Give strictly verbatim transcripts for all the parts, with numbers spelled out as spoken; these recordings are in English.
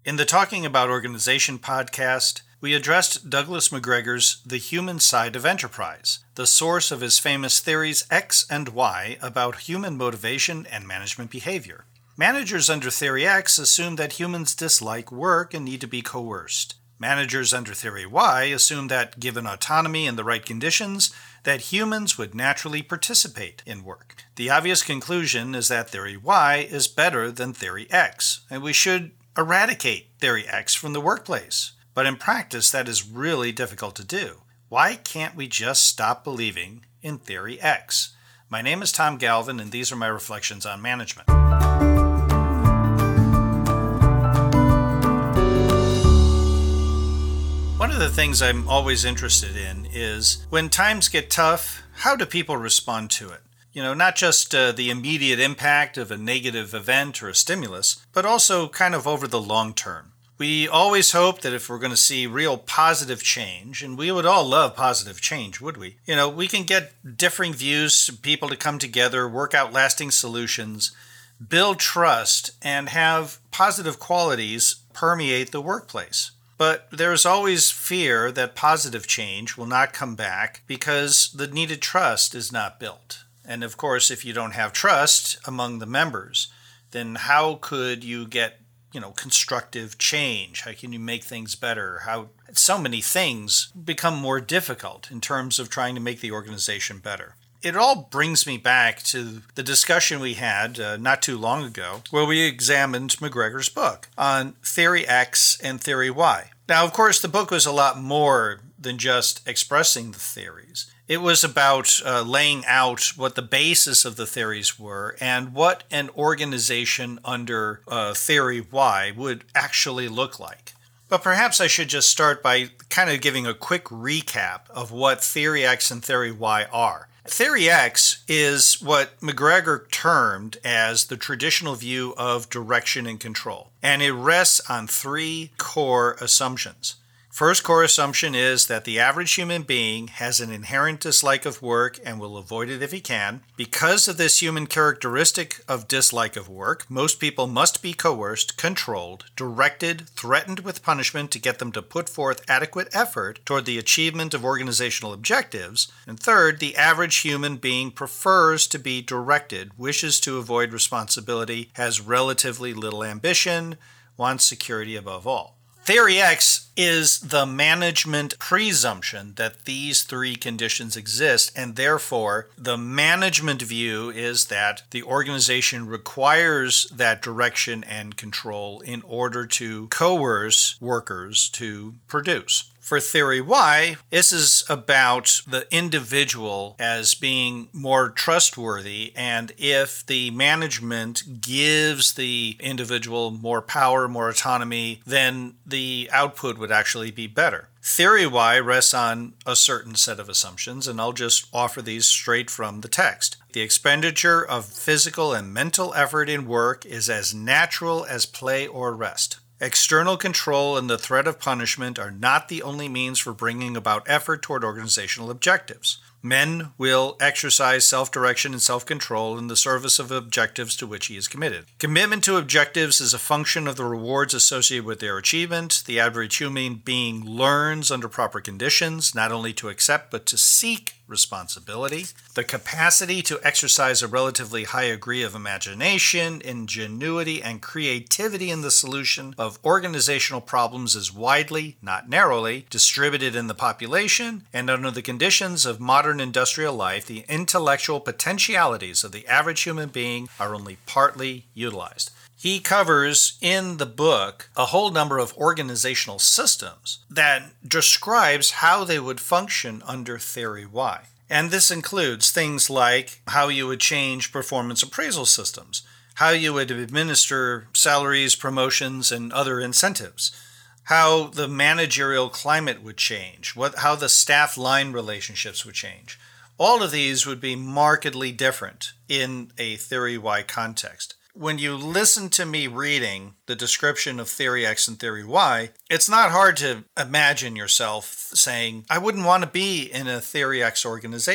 In the Talking About Organization podcast, we addressed Douglas McGregor's The Human Side of Enterprise, the source of his famous theories X and Y about human motivation and management behavior. Managers under Theory X assume that humans dislike work and need to be coerced. Managers under Theory Y assume that, given autonomy and the right conditions, that humans would naturally participate in work. The obvious conclusion is that Theory Y is better than Theory X, and we should eradicate Theory X from the workplace. But in practice, that is really difficult to do. Why can't we just stop believing in Theory X? My name is Tom Galvin, and these are my reflections on management. One of the things I'm always interested in is, when times get tough, how do people respond to it? You know, not just uh, the immediate impact of a negative event or a stimulus, but also kind of over the long term. We always hope that if we're going to see real positive change, and we would all love positive change, would we? You know, we can get differing views, people to come together, work out lasting solutions, build trust, and have positive qualities permeate the workplace. But there's always fear that positive change will not come back because the needed trust is not built. And of course, if you don't have trust among the members, then how could you get, you know, constructive change? How can you make things better? How so many things become more difficult in terms of trying to make the organization better. It all brings me back to the discussion we had uh, not too long ago, where we examined McGregor's book on Theory X and Theory Y. Now, of course, the book was a lot more than just expressing the theories. It was about uh, laying out what the basis of the theories were and what an organization under uh, Theory Y would actually look like. But perhaps I should just start by kind of giving a quick recap of what Theory X and Theory Y are. Theory X is what McGregor termed as the traditional view of direction and control, and it rests on three core assumptions. First core assumption is that the average human being has an inherent dislike of work and will avoid it if he can. Because of this human characteristic of dislike of work, most people must be coerced, controlled, directed, threatened with punishment to get them to put forth adequate effort toward the achievement of organizational objectives. And third, the average human being prefers to be directed, wishes to avoid responsibility, has relatively little ambition, wants security above all. Theory X is the management presumption that these three conditions exist, and therefore the management view is that the organization requires that direction and control in order to coerce workers to produce. For Theory Y, this is about the individual as being more trustworthy, and if the management gives the individual more power, more autonomy, then the output would actually be better. Theory Y rests on a certain set of assumptions, and I'll just offer these straight from the text. The expenditure of physical and mental effort in work is as natural as play or rest. External control and the threat of punishment are not the only means for bringing about effort toward organizational objectives. Men will exercise self-direction and self-control in the service of objectives to which he is committed. Commitment to objectives is a function of the rewards associated with their achievement. The average human being learns under proper conditions not only to accept but to seek responsibility. The capacity to exercise a relatively high degree of imagination, ingenuity, and creativity in the solution of organizational problems is widely, not narrowly, distributed in the population, and under the conditions of modern industrial life, the intellectual potentialities of the average human being are only partly utilized. He covers in the book a whole number of organizational systems that describes how they would function under Theory Y. And this includes things like how you would change performance appraisal systems, how you would administer salaries, promotions, and other incentives, how the managerial climate would change, what, how the staff line relationships would change. All of these would be markedly different in a Theory Y context. When you listen to me reading the description of Theory X and Theory Y, it's not hard to imagine yourself saying, I wouldn't want to be in a Theory X organization.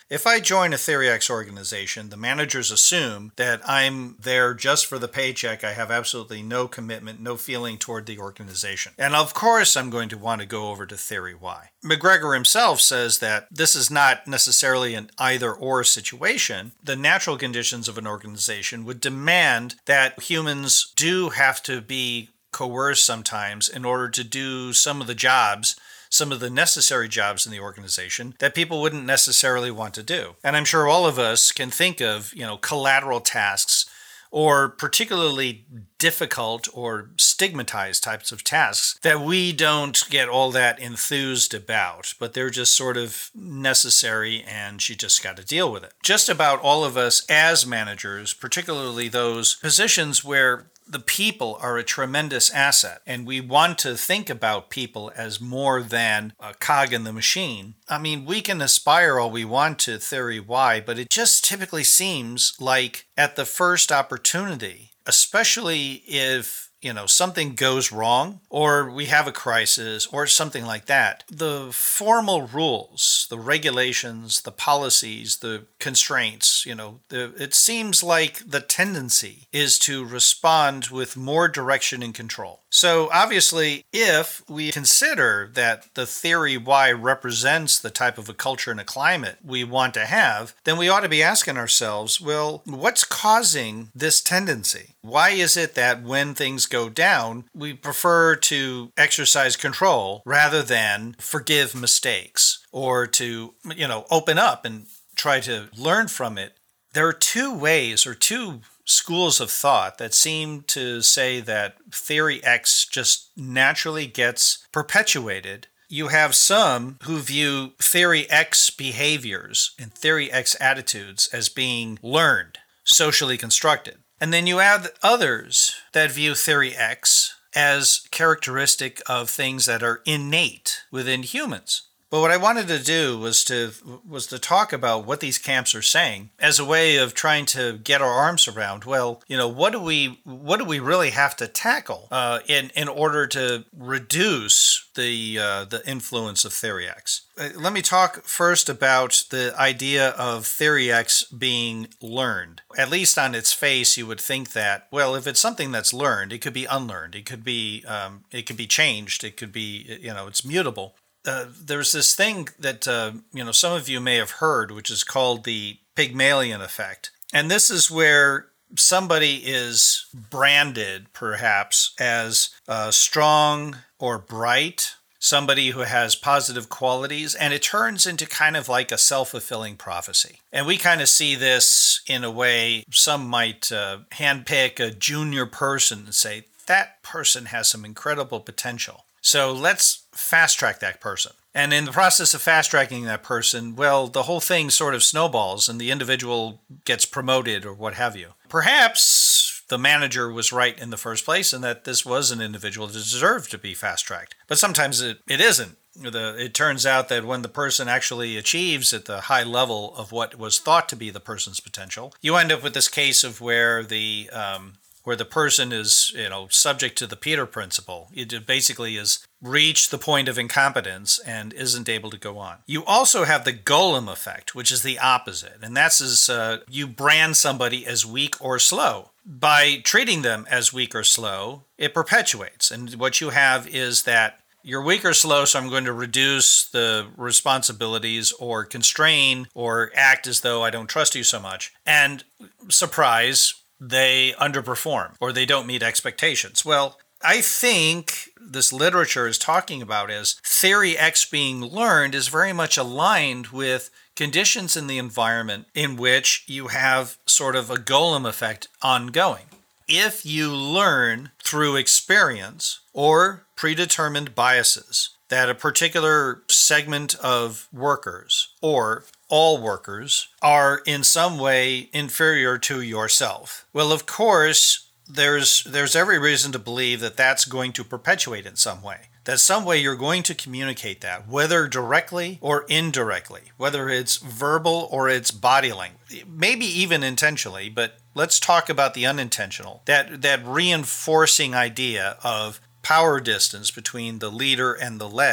If I join a Theory X organization, the managers assume that I'm there just for the paycheck. I have absolutely no commitment, no feeling toward the organization. And of course, I'm going to want to go over to Theory Y. McGregor himself says that this is not necessarily an either-or situation. The natural conditions of an organization would demand that humans do have to be coerced sometimes in order to do some of the jobs, some of the necessary jobs in the organization that people wouldn't necessarily want to do. And I'm sure all of us can think of, you know, collateral tasks or particularly difficult or stigmatized types of tasks that we don't get all that enthused about, but they're just sort of necessary and you just got to deal with it. Just about all of us as managers, particularly those positions where the people are a tremendous asset, and we want to think about people as more than a cog in the machine. I mean, we can aspire all we want to Theory Y, but it just typically seems like at the first opportunity, especially if you know, something goes wrong or we have a crisis or something like that, the formal rules, the regulations, the policies, the constraints, you know, the, it seems like the tendency is to respond with more direction and control. So obviously, if we consider that the Theory Y represents the type of a culture and a climate we want to have, then we ought to be asking ourselves, well, what's causing this tendency? Why is it that when things go down, we prefer to exercise control rather than forgive mistakes or to, you know, open up and try to learn from it? There are two ways or two schools of thought that seem to say that Theory X just naturally gets perpetuated. You have some who view Theory X behaviors and Theory X attitudes as being learned, socially constructed. And then you have others that view Theory X as characteristic of things that are innate within humans. But what I wanted to do was to was to talk about what these camps are saying as a way of trying to get our arms around, well, you know, what do we what do we really have to tackle uh, in in order to reduce the uh, the influence of Theory X? Uh, let me talk first about the idea of Theory X being learned. At least on its face, you would think that, well, if it's something that's learned, it could be unlearned, it could be um, it could be changed, it could be, you know, it's mutable. Uh, there's this thing that uh, you know some of you may have heard, which is called the Pygmalion effect, and this is where somebody is branded, perhaps, as uh, strong or bright, somebody who has positive qualities, and it turns into kind of like a self-fulfilling prophecy. And we kind of see this in a way. Some might uh, handpick a junior person and say that person has some incredible potential. So let's fast track that person. And in the process of fast tracking that person, well, the whole thing sort of snowballs and the individual gets promoted or what have you. Perhaps the manager was right in the first place and that this was an individual that deserved to be fast tracked. But sometimes it, it isn't. The, it turns out that when the person actually achieves at the high level of what was thought to be the person's potential, you end up with this case of where the um, where the person is, you know, subject to the Peter principle. It basically is reached the point of incompetence and isn't able to go on. You also have the Golem effect, which is the opposite. And that's as uh, you brand somebody as weak or slow. By treating them as weak or slow, it perpetuates. And what you have is that you're weak or slow, so I'm going to reduce the responsibilities or constrain or act as though I don't trust you so much. And surprise, they underperform or they don't meet expectations. Well, I think this literature is talking about as Theory X being learned is very much aligned with conditions in the environment in which you have sort of a golem effect ongoing. If you learn through experience or predetermined biases that a particular segment of workers or all workers are in some way inferior to yourself, well, of course, there's there's every reason to believe that that's going to perpetuate in some way. That some way you're going to communicate that, whether directly or indirectly, whether it's verbal or it's body language, maybe even intentionally, but let's talk about the unintentional. That that reinforcing idea of power distance between the leader and the led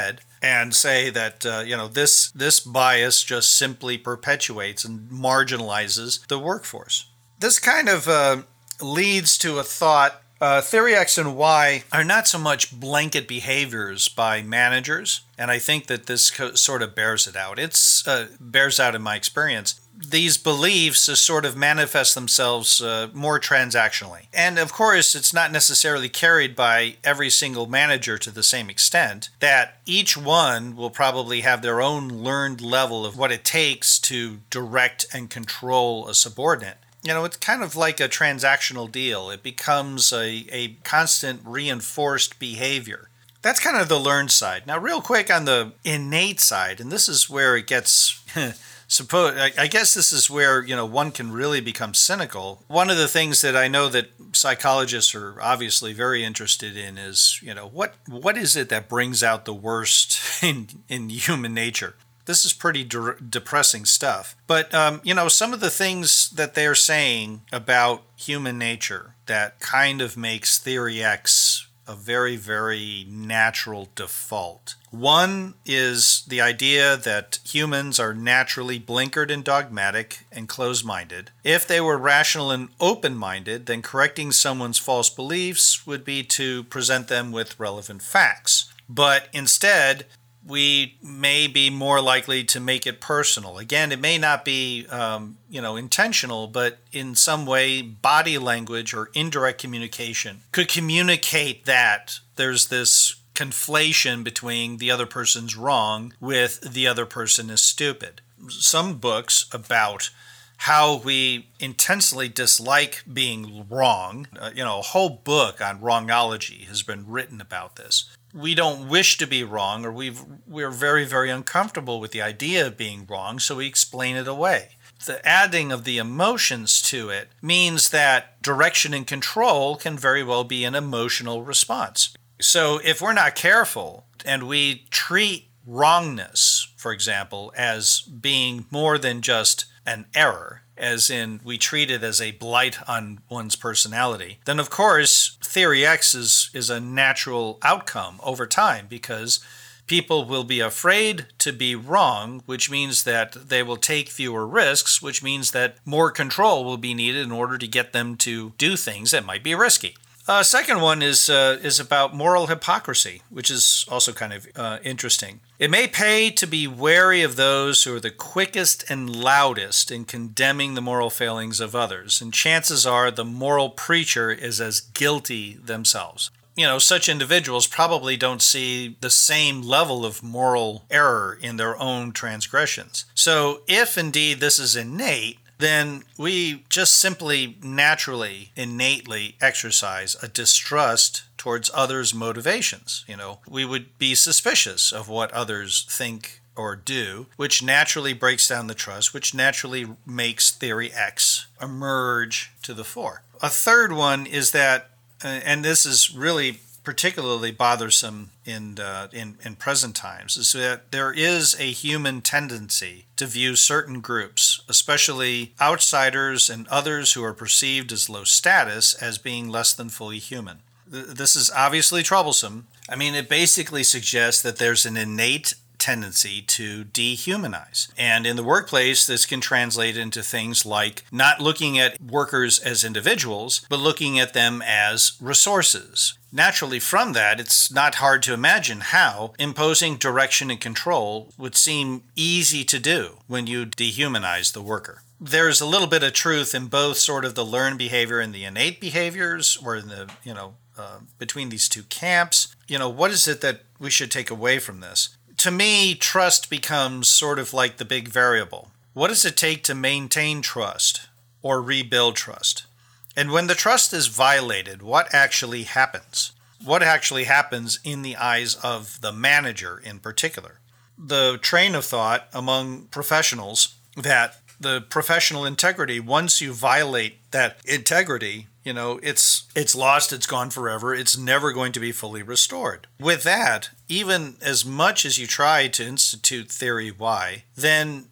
and say that uh, you know this this bias just simply perpetuates and marginalizes the workforce. This kind of uh, leads to a thought. Uh, Theory X and Y are not so much blanket behaviors by managers, and I think that this co- sort of bears it out. It's uh, bears out in my experience. These beliefs uh, sort of manifest themselves uh, more transactionally. And of course, it's not necessarily carried by every single manager to the same extent, that each one will probably have their own learned level of what it takes to direct and control a subordinate. You know, it's kind of like a transactional deal. It becomes a, a constant reinforced behavior. That's kind of the learned side. Now, real quick on the innate side, and this is where it gets, suppose, I guess this is where, you know, one can really become cynical. One of the things that I know that psychologists are obviously very interested in is, you know, what what is it that brings out the worst in, in human nature? This is pretty de- depressing stuff. But, um, you know, some of the things that they're saying about human nature that kind of makes Theory X a very, very natural default. One is the idea that humans are naturally blinkered and dogmatic and closed-minded. If they were rational and open-minded, then correcting someone's false beliefs would be to present them with relevant facts. But instead, we may be more likely to make it personal. Again, it may not be, um, you know, intentional, but in some way, body language or indirect communication could communicate that there's this conflation between the other person's wrong with the other person is stupid. Some books about how we intensely dislike being wrong, uh, you know, a whole book on wrongology has been written about this. We don't wish to be wrong, or we've, we're very, very uncomfortable with the idea of being wrong, so we explain it away. The adding of the emotions to it means that direction and control can very well be an emotional response. So if we're not careful and we treat wrongness, for example, as being more than just an error, as in we treat it as a blight on one's personality, then of course Theory X is, is a natural outcome over time, because people will be afraid to be wrong, which means that they will take fewer risks, which means that more control will be needed in order to get them to do things that might be risky. Uh, second one is uh, is about moral hypocrisy, which is also kind of uh, interesting. It may pay to be wary of those who are the quickest and loudest in condemning the moral failings of others, and chances are the moral preacher is as guilty themselves. You know, such individuals probably don't see the same level of moral error in their own transgressions. So if indeed this is innate, then we just simply naturally, innately exercise a distrust towards others' motivations. You know, we would be suspicious of what others think or do, which naturally breaks down the trust, which naturally makes Theory X emerge to the fore. A third one is that, and this is really particularly bothersome in, uh, in in present times, is that there is a human tendency to view certain groups, especially outsiders and others who are perceived as low status, as being less than fully human. Th- this is obviously troublesome. I mean, it basically suggests that there's an innate tendency to dehumanize. And in the workplace, this can translate into things like not looking at workers as individuals, but looking at them as resources. Naturally, from that, it's not hard to imagine how imposing direction and control would seem easy to do when you dehumanize the worker. There's a little bit of truth in both sort of the learned behavior and the innate behaviors, or in the, you know, uh, between these two camps. You know, what is it that we should take away from this? To me, trust becomes sort of like the big variable. What does it take to maintain trust or rebuild trust? And when the trust is violated, what actually happens? What actually happens in the eyes of the manager in particular? The train of thought among professionals that the professional integrity, once you violate that integrity, you know, it's it's lost, it's gone forever, it's never going to be fully restored. With that, even as much as you try to institute Theory Y, then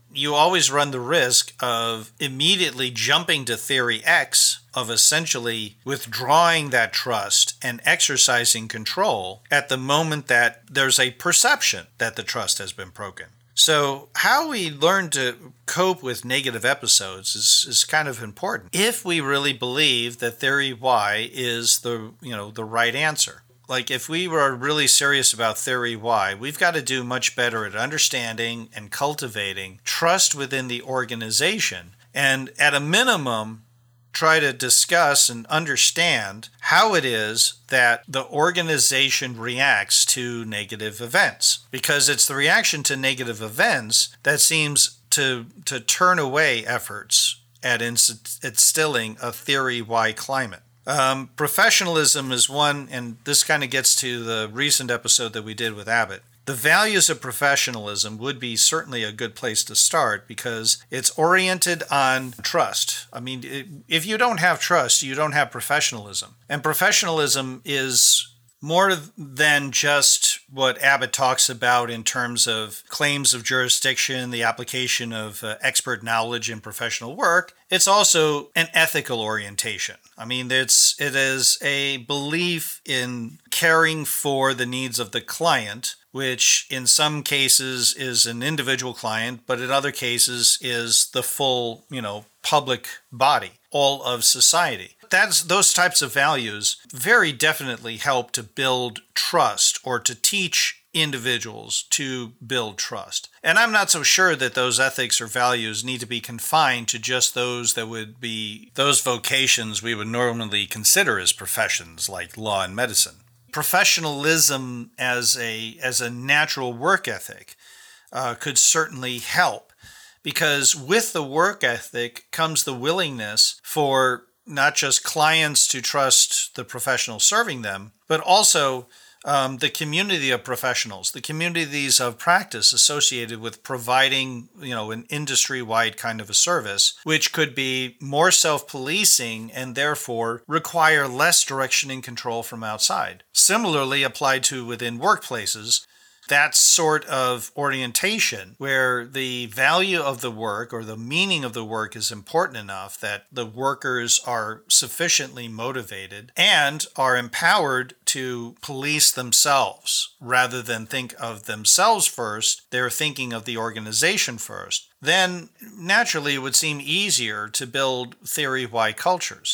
you always run the risk of immediately jumping to theory X, of essentially withdrawing that trust and exercising control at the moment that there's a perception that the trust has been broken. So how we learn to cope with negative episodes is, is kind of important if we really believe that theory Y is the, you know, the right answer. Like if we were really serious about theory Y, we've got to do much better at understanding and cultivating trust within the organization, and at a minimum try to discuss and understand how it is that the organization reacts to negative events. Because it's the reaction to negative events that seems to to turn away efforts at inst- instilling a theory Y climate. Um, professionalism is one, and this kind of gets to the recent episode that we did with Abbott. The values of professionalism would be certainly a good place to start because it's oriented on trust. I mean, if you don't have trust, you don't have professionalism. And professionalism is more than just what Abbott talks about in terms of claims of jurisdiction, the application of uh, expert knowledge in professional work. It's also an ethical orientation. I mean, it's it is a belief in caring for the needs of the client, which in some cases is an individual client, but in other cases is the full, you know, public body, all of society. That's those types of values very definitely help to build trust or to teach individuals to build trust. And I'm not so sure that those ethics or values need to be confined to just those that would be those vocations we would normally consider as professions like law and medicine. Professionalism as a as a natural work ethic uh, could certainly help, because with the work ethic comes the willingness for not just clients to trust the professional serving them, but also um, the community of professionals, the communities of practice associated with providing, you know, an industry-wide kind of a service, which could be more self-policing and therefore require less direction and control from outside. Similarly applied to within workplaces, that sort of orientation where the value of the work or the meaning of the work is important enough that the workers are sufficiently motivated and are empowered to police themselves rather than think of themselves first. They're thinking of the organization first. Then naturally it would seem easier to build theory Y cultures.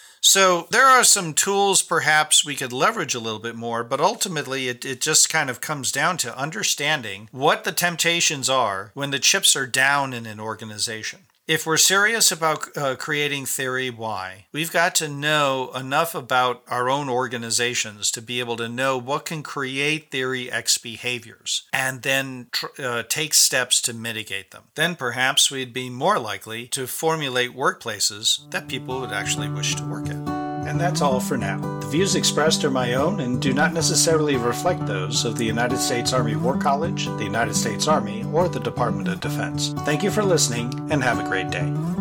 So there are some tools perhaps we could leverage a little bit more, but ultimately it, it just kind of comes down to understanding what the temptations are when the chips are down in an organization. If we're serious about uh, creating theory Y, we've got to know enough about our own organizations to be able to know what can create theory X behaviors and then tr- uh, take steps to mitigate them. Then perhaps we'd be more likely to formulate workplaces that people would actually wish to work at. And that's all for now. The views expressed are my own and do not necessarily reflect those of the United States Army War College, the United States Army, or the Department of Defense. Thank you for listening, and have a great day.